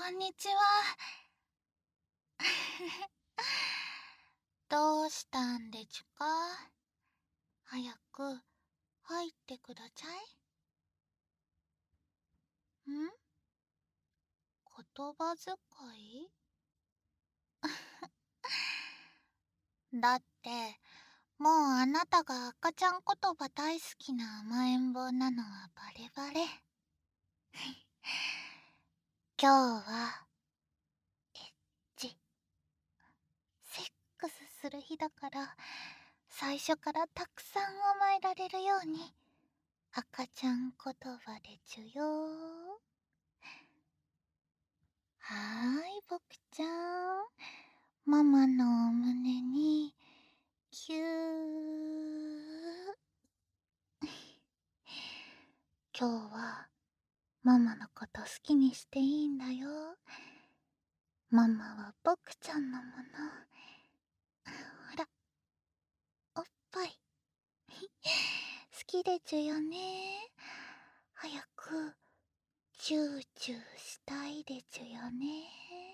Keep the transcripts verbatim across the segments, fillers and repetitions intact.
こんにちは。どうしたんでちゅか？早く入ってくだちゃい。ん？言葉遣い？だって、もうあなたが赤ちゃん言葉大好きな甘えん坊なのはバレバレ。今日は、エッチ、セックスする日だから、最初からたくさん甘えられるように、赤ちゃん言葉でちゅよー。はーい、ぼくちゃん。ママのお胸に、キュー。今日は、ママのこと好きにしていいんだよ。ママはぼくちゃんのもの。ほら、おっぱい。好きでちゅよね。早く、チューチューしたいでちゅよね。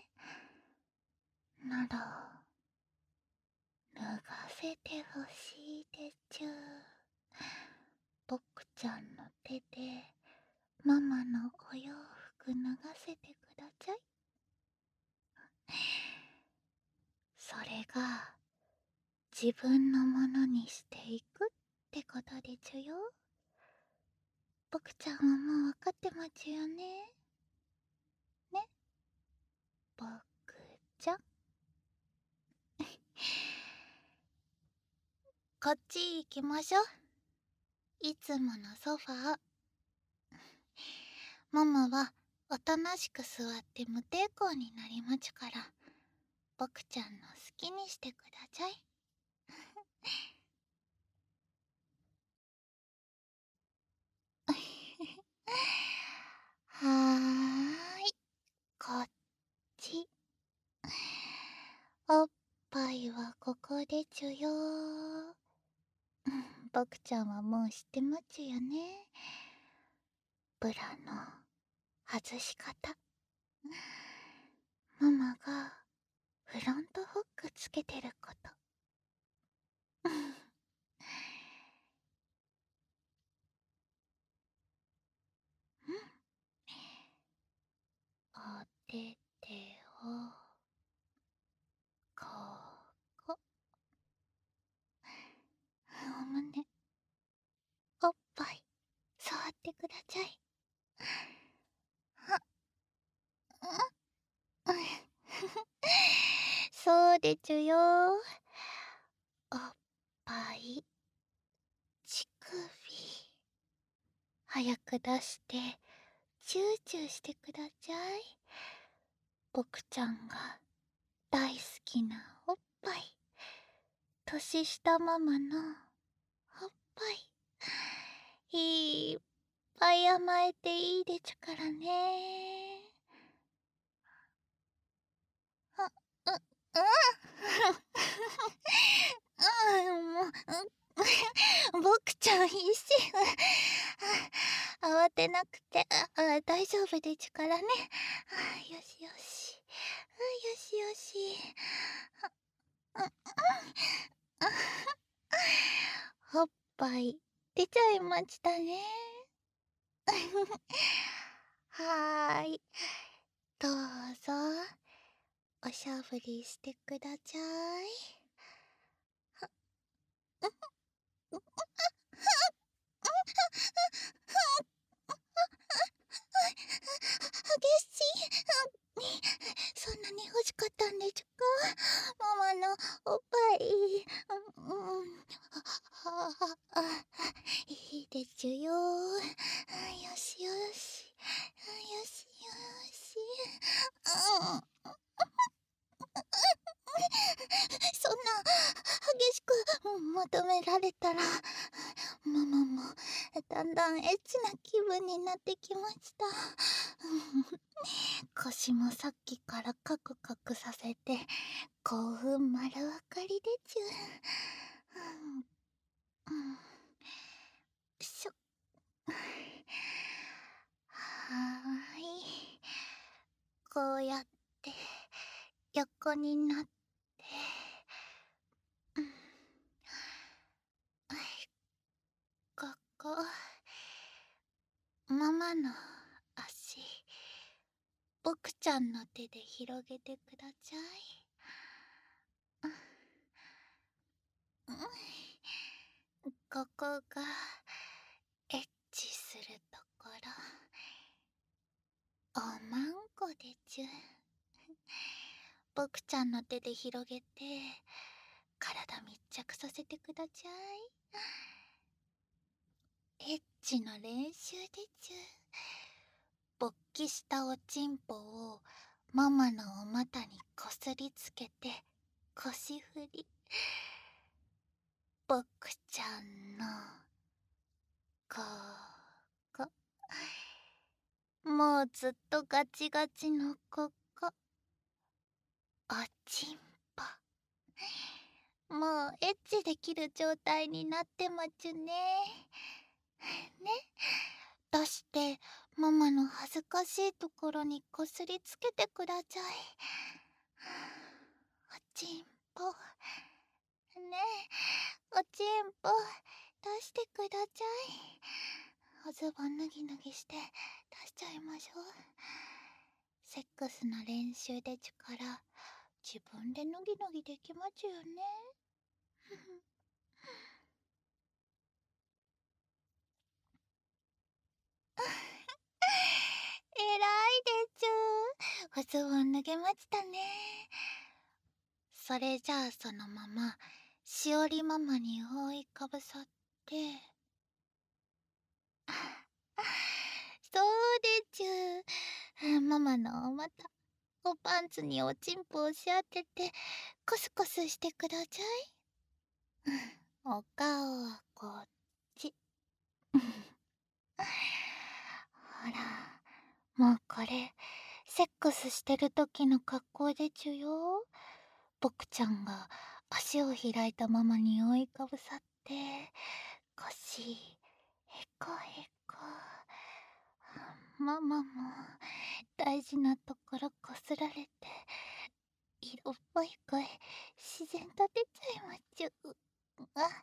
なら、脱がせてほしいでちゅ。ぼくちゃんの手でママのお洋服脱がせてくだちゃい。それが自分のものにしていくってことでちゅよ。ぼくちゃんはもうわかってまちゅよね。ね、ぼくちゃん。こっち行きましょ。いつものソファー。ママはおとなしく座って無抵抗になりまちゅから、ぼくちゃんの好きにしてくだちゃい。はーい、こっち。おっぱいはここでちゅよー。ぼくちゃんはもう知ってまちゅよね。ブラの外し方。ママがフロントフックつけてること。うん。おててをここ。お胸、おっぱい触ってくだちゃい。うん。そうでちゅよ。おっぱい、乳首。早く出して、チューチューしてくだちゃい。ぼくちゃんが大好きなおっぱい。年下ママのおっぱい。いっぱい甘えていいでちゅからね。あ、う、うん。うん、もう、うん、ぼくちゃんいいし。慌てなくて、あ、大丈夫でちゅからね。よしよし。よしよし。うん、うん。おっぱい出ちゃいましたね。はーい、どうぞおしゃぶりしてくだちゃい。激しい。そんなに欲しかったんでちゅか？ママのおっぱい。うん、うん、はあ、いいでちゅよ。よしよし。よしよし。うん。そんな激しく求められたら、ママもだんだんエッチな気分になってきました。腰もさっきからカクカクさせて興奮丸分かりでちゅ。うん、うん、しょ。はーい、 こうやって横になって、うん、ここママの足、僕ちゃんの手で広げてください。うん、ここがエッチするところ、おまんこでちゅ。僕ちゃんの手で広げて体密着させてください。エッチの練習でちゅ。勃起したおちんぽをママのお股にこすりつけて腰振り、僕ちゃんのここ、もうずっとガチガチのここ、おちんぽ、もうエッチできる状態になってまちゅね。ね、出してママの恥ずかしいところにこすりつけてください。おちんぽ、ねえ、おちんぽ出してください。おズボン脱ぎ脱ぎして出しちゃいましょう。セックスの練習でちゅから自分で脱ぎ脱ぎできまちゅよね。えらいでちゅ。おズボン脱げましたね。それじゃあそのまましおりママに覆いかぶさって、そうでちゅ。ママのお股、おパンツにおちんぽをし当ててコスコスしてください。お顔はこっち。ほら、もうこれセックスしてる時の格好でちゅよ。僕ちゃんが足を開いたままに覆いかぶさって腰へこへこ、ママも大事なところこすられて色っぽい声自然と出ちゃいまちゅ。あっ、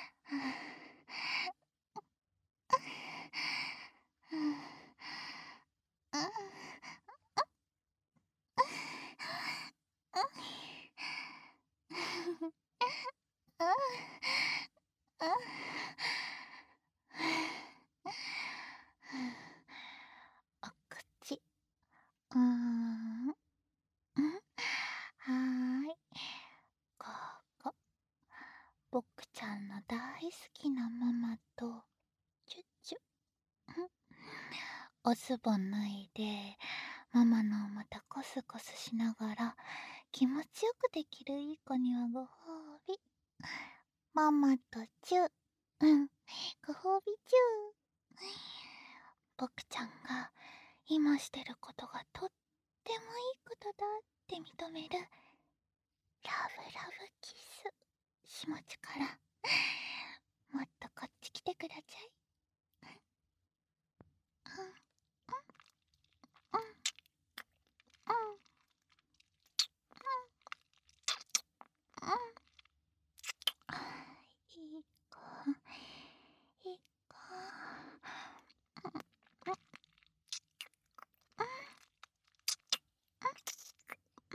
お口、うーん、はーい、ここ僕ちゃんの大好きなママとチュッチュ。おズボン脱いでママのお股コスコスしながら気持ちよくできるいい子にはご褒美。ママとチュー、うん、ご褒美チュー。僕ちゃんが今してることがとってもいいことだって認めるラブラブキスしもちから、もっとこっち来てください。うん、うん、うん、うん、いい子、いい子、うん、うん、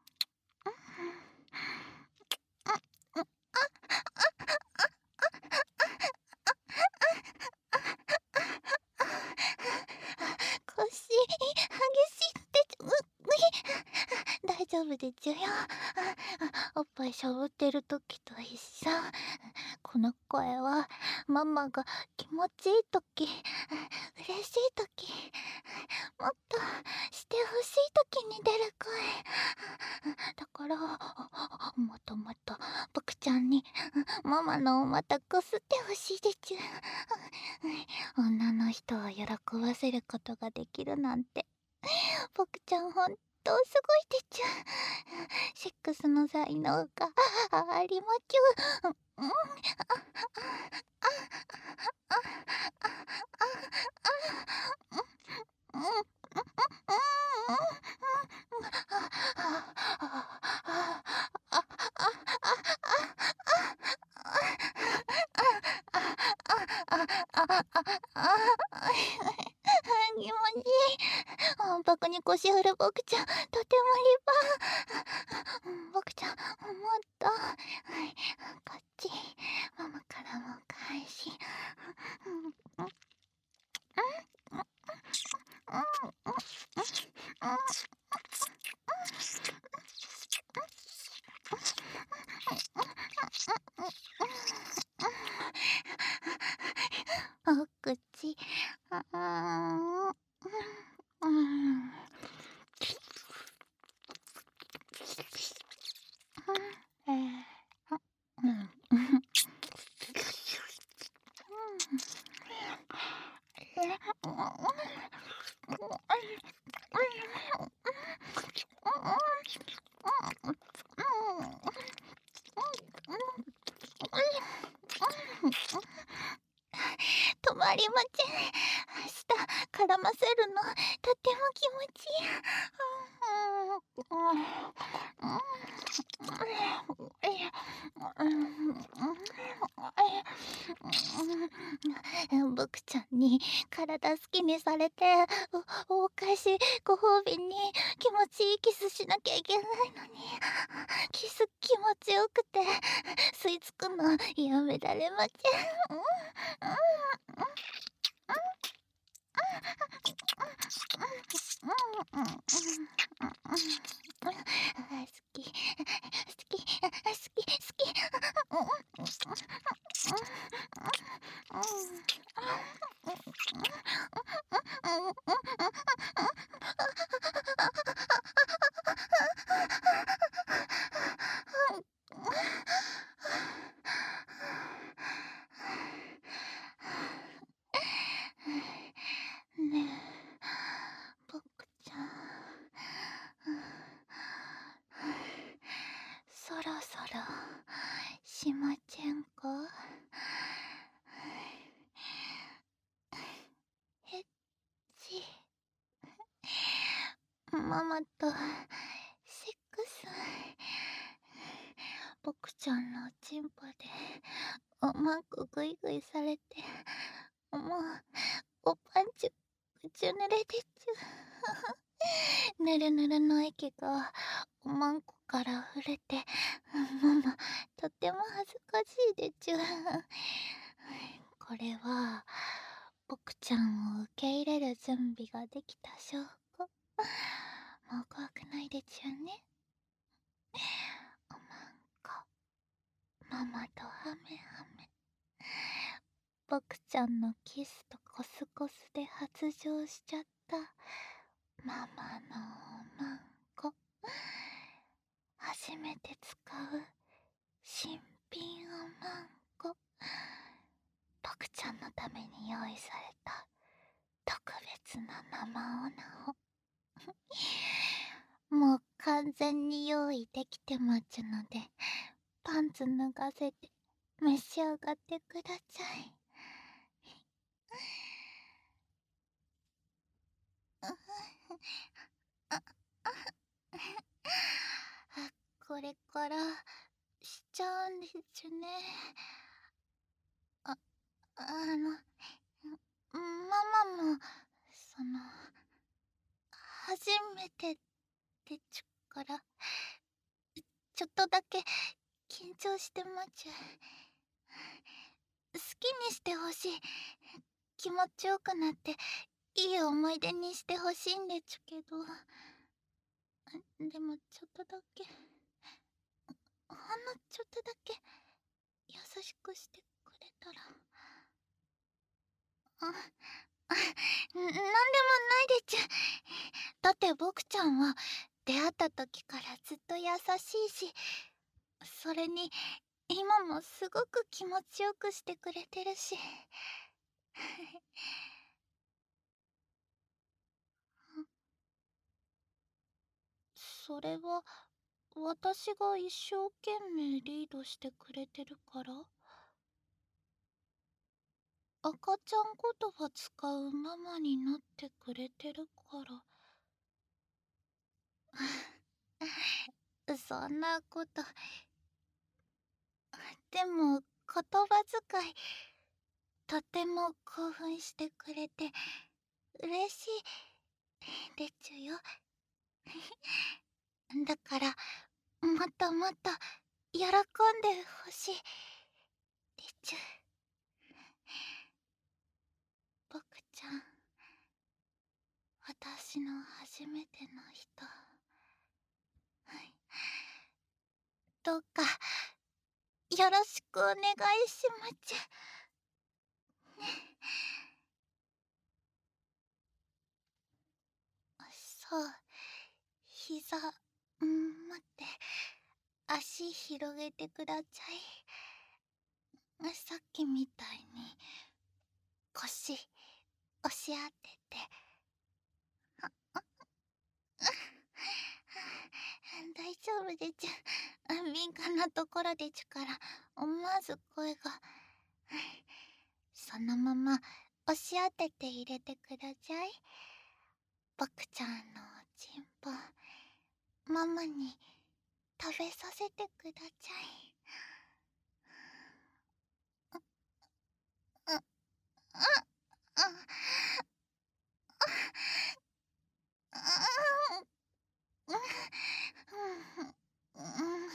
腰激しいってちゅ、う、うい、大丈夫でちゅよ。おっぱいしゃぶってる時と一緒。この声はママが気持ちいい時、嬉しい時、もっとしてほしい時に出る声だから、もっともっと僕ちゃんにママのお股こすってほしいでちゅ。女の人を喜ばせることができるなんて僕ちゃんほんとすごいでちゅ。セックスの才能がありまちゅ。うん、 わんぱくに腰振る僕ちゃん、とても立派。僕ちゃん、もっと、はい、こっち、ママからも返し。お口、うーん、うん、えー、うん、止まりません。舌絡ませるのとても気持ちいい。僕ちゃんに体好きにされて、おお返しご褒美に気持ちいいキスしなきゃいけないのに、キス気持ちよくて吸い付くのやめられません。好き好き好き好き。ねえ、僕ちゃん、そろそろしまちゃんか。えっち、ママとセックス。僕ちゃんのチンポでおまんこグイグイされて、もうおパンチュぐちゅ濡れてちゅ。ぬるぬるの液がおまんこから溢れて、ママとても恥ずかしいでちゅ。これは僕ちゃんを受け入れる準備ができた証拠。もう怖くないでちゅね。おまんこ、ママとハメハメ。僕ちゃんのキスとコスコスで発情しちゃったママのおまんこ。初めて使う新品おまんこ。僕ちゃんのために用意された特別な生オナをもう完全に用意できてまちゅので、パンツ脱がせて召し上がってください。これからしちゃうんでちゅね。あ、あの、ママも、その、初めてでちゅから、ちょっとだけ緊張してまちゅ。好きにしてほしい。気持ちよくなって、いい思い出にしてほしいんでちゅけど。でもちょっとだけ、ほんのちょっとだけ、優しくしてくれたら。あ、あ、なんでもないでちゅ。だって僕ちゃんは出会った時からずっと優しいし、それに今もすごく気持ちよくしてくれてるし。それは私が一生懸命リードしてくれてるから？赤ちゃん言葉使うママになってくれてるから。そんなこと。でも言葉遣いとても興奮してくれて嬉しい。 でちゅよ。だからもっともっと喜んでほしいでちゅ。僕ちゃん、私の初めての人。どうかよろしくお願いしまちゅ。そう、膝、ん待って、足広げてくだちゃい。さっきみたいに腰押し当てて。大丈夫でちゅ。敏感なところでちゅから思わず声が。そのまま押し当てて入れてくだちゃい。僕ちゃんのおちんぽママに食べさせてくだちゃい。う、う、う、う、う、う、う、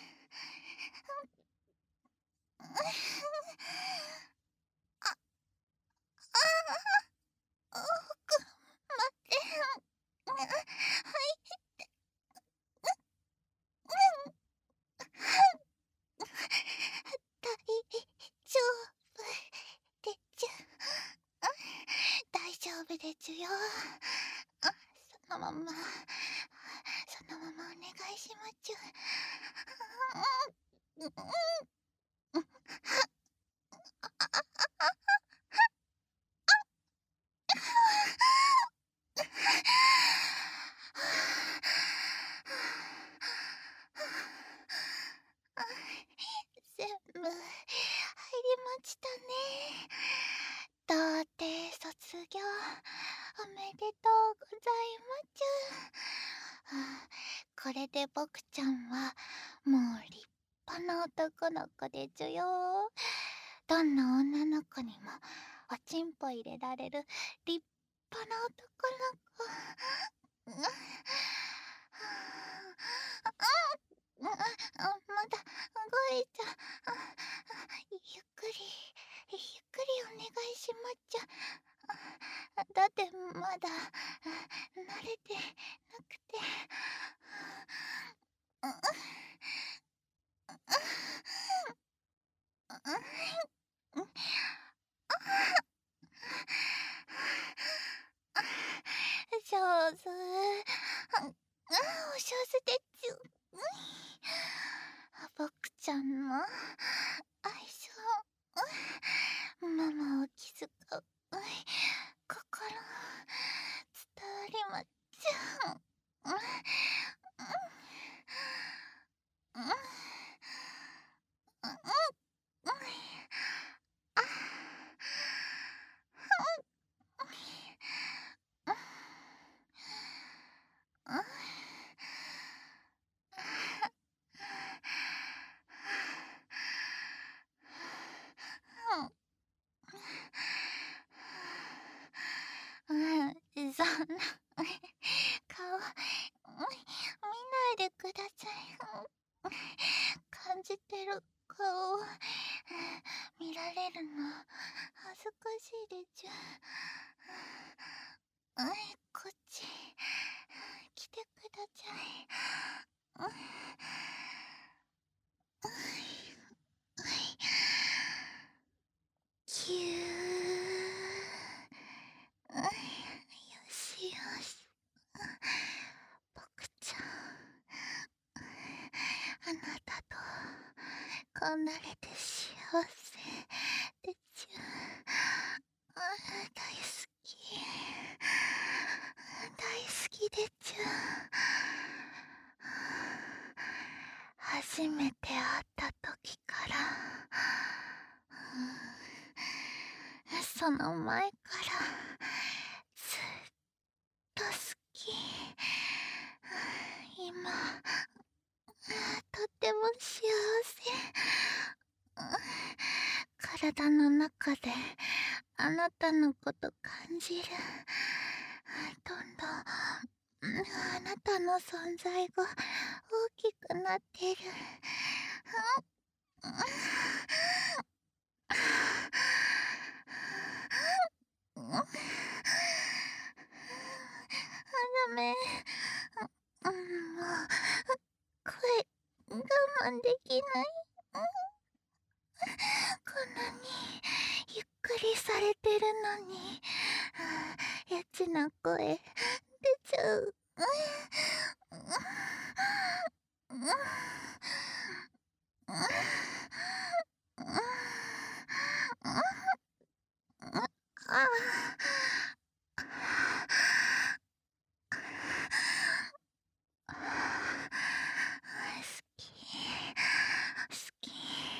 大丈夫でちゅよ。そのままそのままお願いしまちゅ。全部入りましたね。童貞卒業おめでとうございまちゅ。これで僕ちゃんはもう立派な男の子でちゅよ。どんな女の子にもおちんぽ入れられる立派な男の子。まだ動いちゃ。ゆっくりゆっくりお願いしまっちゃ。だってまだ慣れてなくて。上手。お上手でちゅ。僕ちゃんの愛情、ママを気遣う心伝わりまちゅ。そんな顔見ないでください。感じてる顔見られるの恥ずかしいでちゅ。こっち来てください。ぎゅー。よしよし。僕ちゃん、あなたとこうなれて幸せでちゅ。大好き大好きでちゅ。初めて会った時から、その前からずっと好き。今とっても幸せ。体の中であなたのこと感じる。どんどんたの存在が大きくなってる。ダメ。うん、もう声我慢できない。こんなにゆっくりされてるのに、エッチな声出ちゃう。好き好き好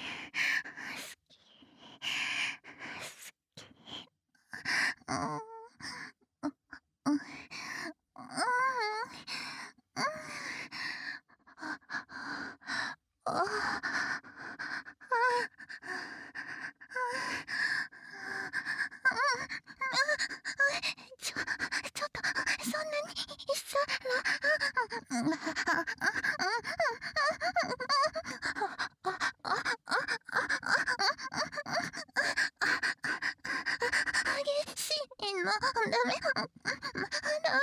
き好き。うんうんうんちょ、ちょっと、そんなにさ激しいの、ダメ、ダ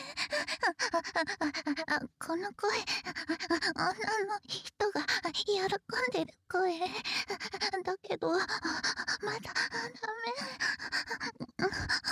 メ。この声、女の人が喜んでる声だけど、まだダメ。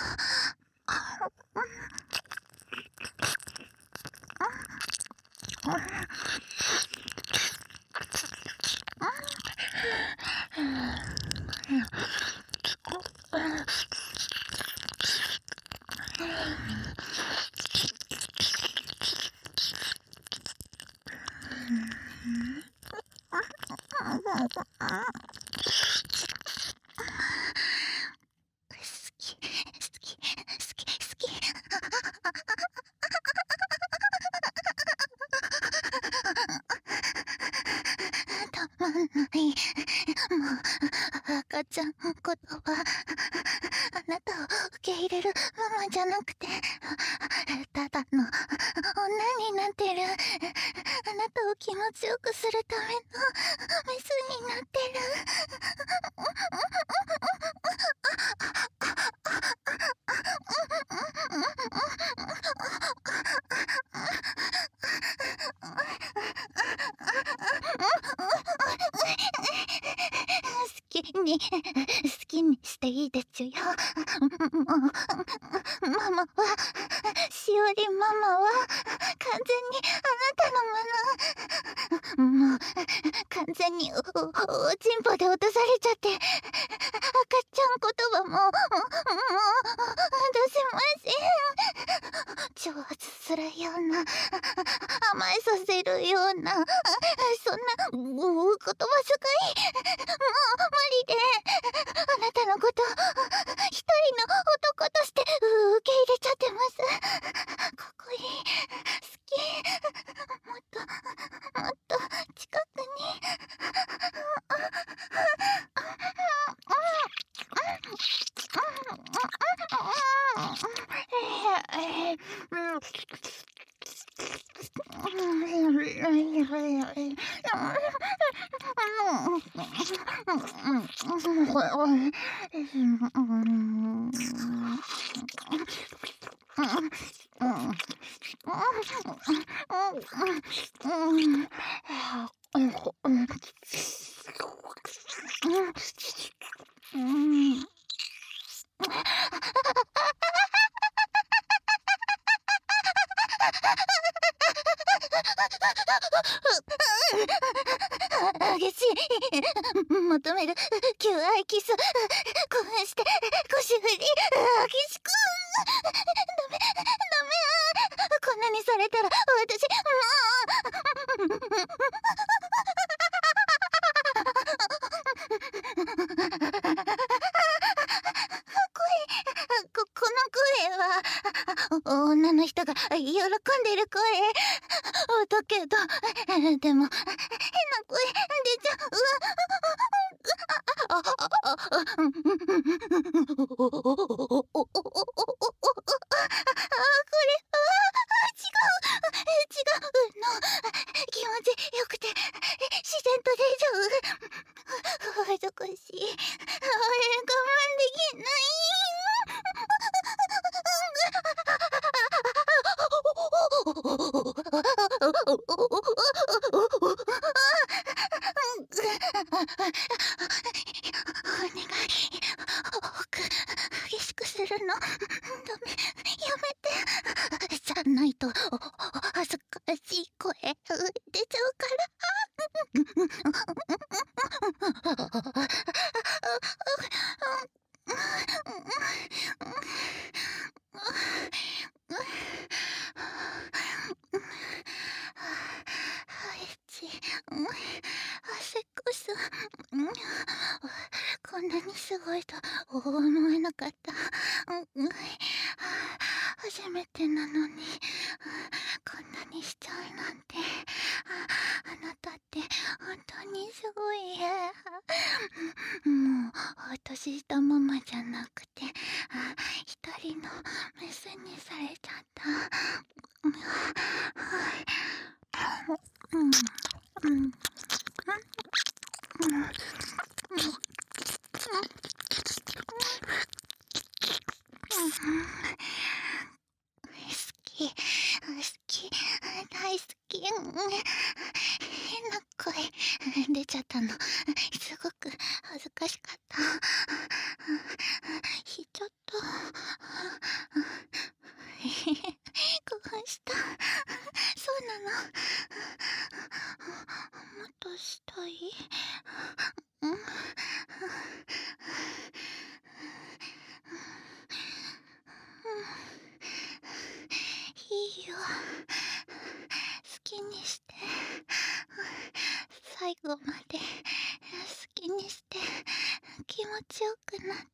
好き、好き、好き、好き。たまんない。もう、赤ちゃん言葉。あなたを受け入れるママじゃなくて、ただの女になってる。あなたを気持ちよくするためのメスになってる。好きに、好きにしていいでちゅよ。もう、ママは、しおりママは、完全にあなたのもの。もう、完全にお、お、おちんぽで落とされちゃって、赤ちゃん言葉も、もう、もう、出せません。挑発するような、甘えさせるような、そんな、お、言葉遣い、もう無理で、あなたのこと、一人の男として受け入れちゃってます。かっこいい。好き。もっと、もっと近くに。激しい求める求愛キス興奮して腰振り激しくダメダメこんなにされたら私もうこ、この声は女の人が喜んでる声だけどでも変な声出ちゃう。ああああこれ違う願い、奥激しくするのダメ、やめて。じゃないと恥ずかしい声出ちゃうから。はいち、汗くす。こんなにすごいと思えなかった。初めてなのにこんなにしちゃうなんて。あなたって本当にすごい。もう年下ママじゃなくて一人のメスにされちゃった。うんうんうん好き、好き、大好き。変な声出ちゃったの。すごく恥ずかしかった。しちゃった。興奮した。そうなの。もっとしたい。うんいいよ、好きにして。最後まで好きにして気持ちよくなって。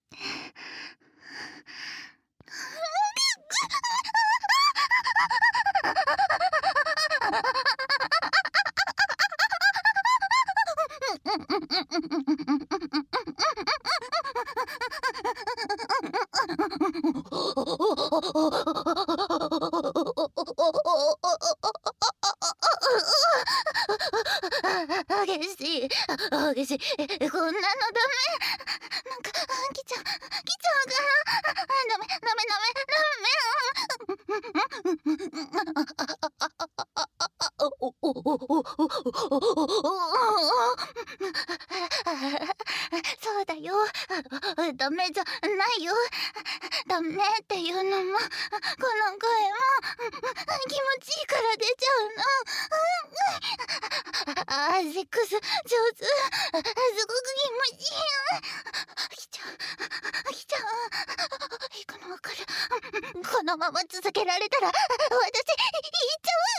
激しい、激しい。え、こんなのダメ。なんか来ちゃう、来ちゃうから。ダメ、ダメ、ダメ、ダメ。そうだよ。ダメじゃないよ。ダメっていうのもこの声も気持ちいいから出ちゃうの。あーセックス上手。すごく気持ちいい。来ちゃう来ちゃう。行くのわかる。このまま続けられたら私行っちゃう。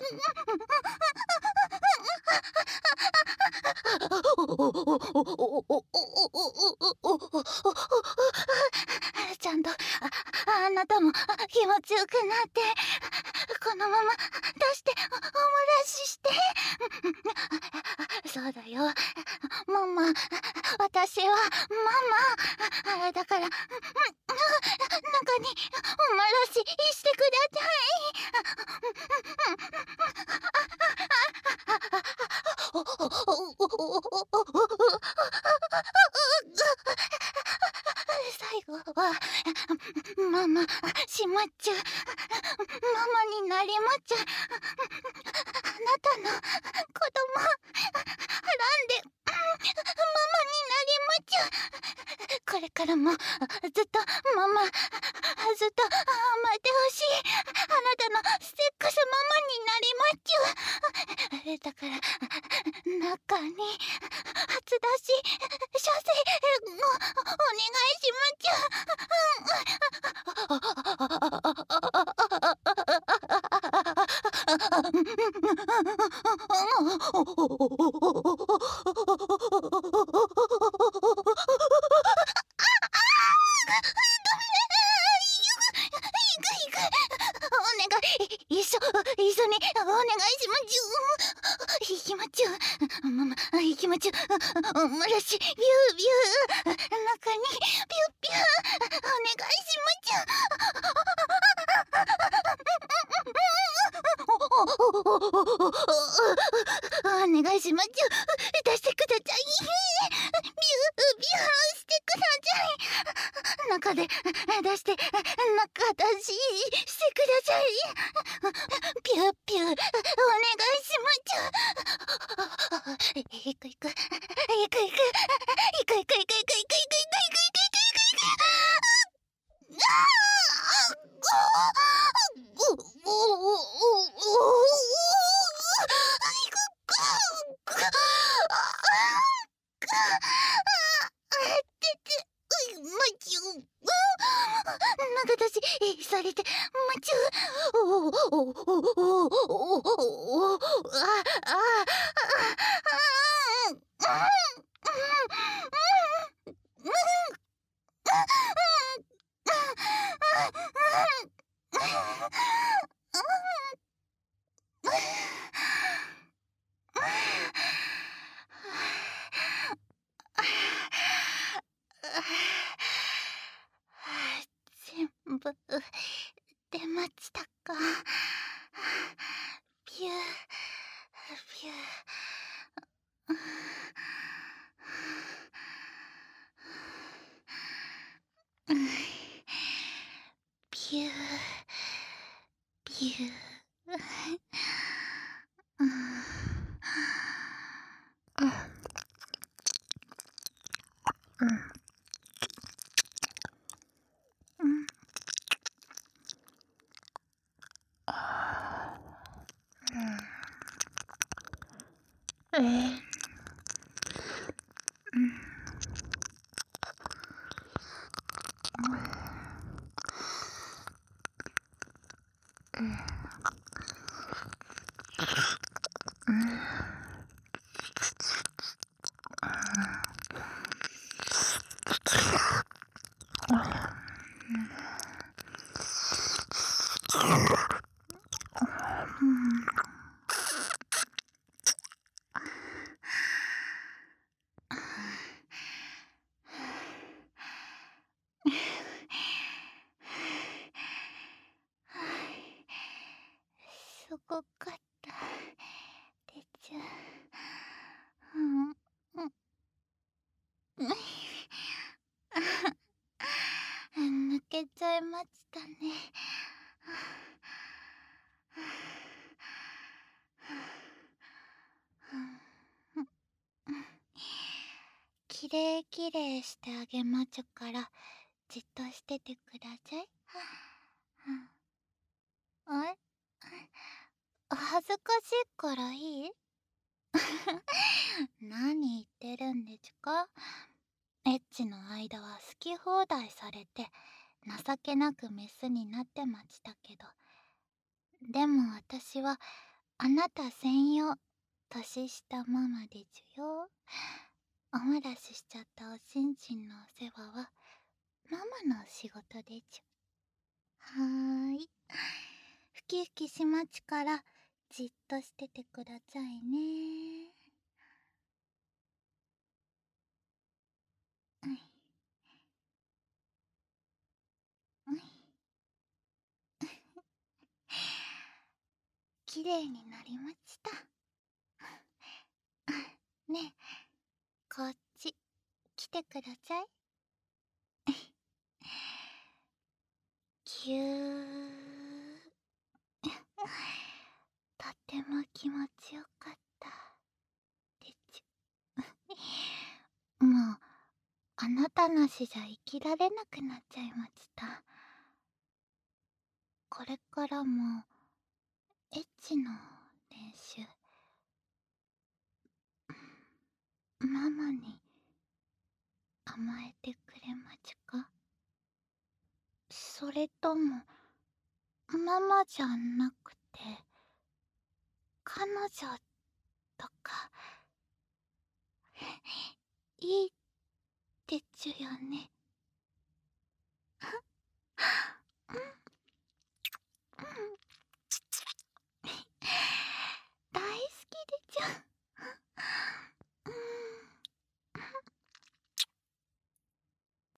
ちゃんと あ, あなたも気持ちよくなってこのまま出しておもらしして。そうだよママ、私はママだから中におもらししてください。最後はママしまっちゃう。ママになりまっちゃう。あなたの子供はらんでママになりまっちゃう。これからもずっとママずっと甘えてほしい。あなたのセックスママになりまっちゃう。だから中に初出し射精をお願いしまっちゃお願い、一緒一緒にお願いしまっちゅう。行きまっちゅう。ママ行きまっちゅう。おもらしビュービュー中にピュッピューお願いしまっちゅう。お願いしまっちゅう。出してください。ビュービューしてください。中で出して中出ししてください。 ピューピューお願いしまちゅ。行く行く行く行く行く行く行く行く行く行く行く行く行く行く。長出しされてまちゅ。おおおおおおおああ全部出ましたか。ピューピュー。ピューピュー。えーすごかったでちゅ。うんうん抜けちゃいましたね。きれいきれいしてあげまちゅからじっとしててください。え恥ずかしいからいい？何言ってるんでちゅか。エッチの間は好き放題されて情けなくメスになってましたけど、でも私はあなた専用年下ママでちゅよ。お漏らししちゃったおちんちんのお世話はママの仕事でちゅ。はーい。ふきふきしまちからじっとしててくださいね。うんうんきれいになりました。ねえ、こっち来てください。ぎゅー。とても気持ちよかったでちゅ。もうあなたなしじゃ生きられなくなっちゃいました。これからもエッチの練習ママに甘えてくれまちゅか。それともママじゃなくて彼女とかいいってちゅよね。